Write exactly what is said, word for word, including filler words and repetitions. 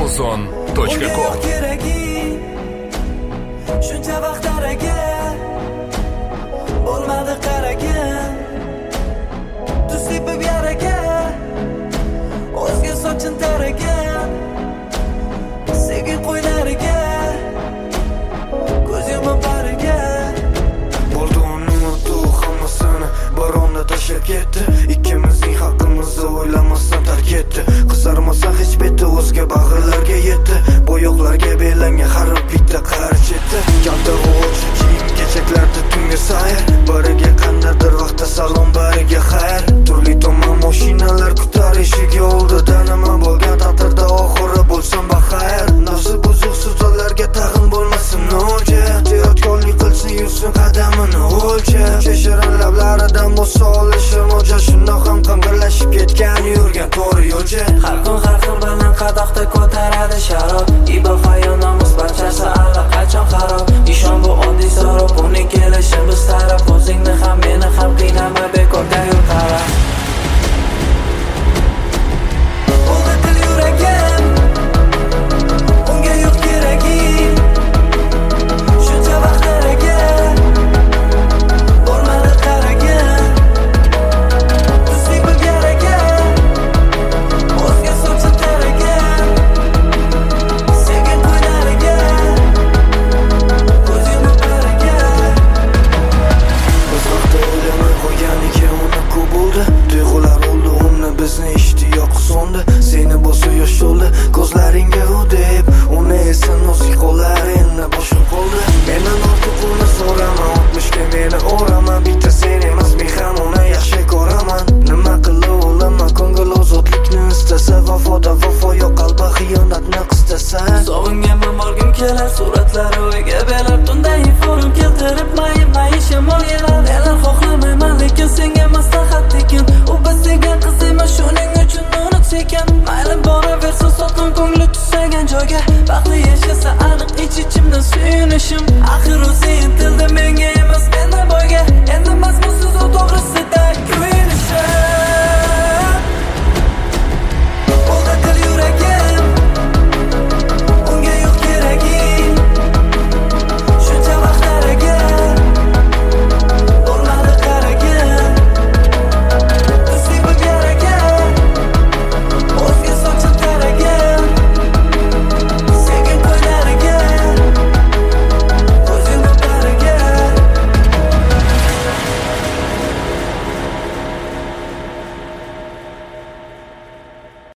Amazon точка com. Shuncha vaqt harakat bo'lmadi qaragan, tuz sepib yaragan, o'zga sochim taragan, sekin qo'ylariga ko'z yumib barigan. Bo'ldi unutdi hammasini, baronna tashlab ketdi. Ikkimizning haqqimizni o'ylamasdan tark etdi. Qizarmasa hech beti o'zga bag'rlarga yetdi. Bo'yoqlarga belangan har bitta qarchetdi. Kalta o'ch kiyim kechaklarda tunga sayr, biriga qandaydir vaqtda salom, biriga xayr. Turli tomon mashinalar kutar eshigi oldida, nima bo'lgan taqdirda oxiri bo'lsin baxayr. Nafsi buzuq so'zlarga tag'in bo'lmasin noja, ehtiyotkorlik qilsin yursin qadamini o'lchab. Cheshirin lablaridan bo'lsa olishi mo'ja, shundoq ham qing'irlashib ketgan yurgan to'g'ri yo'lcha.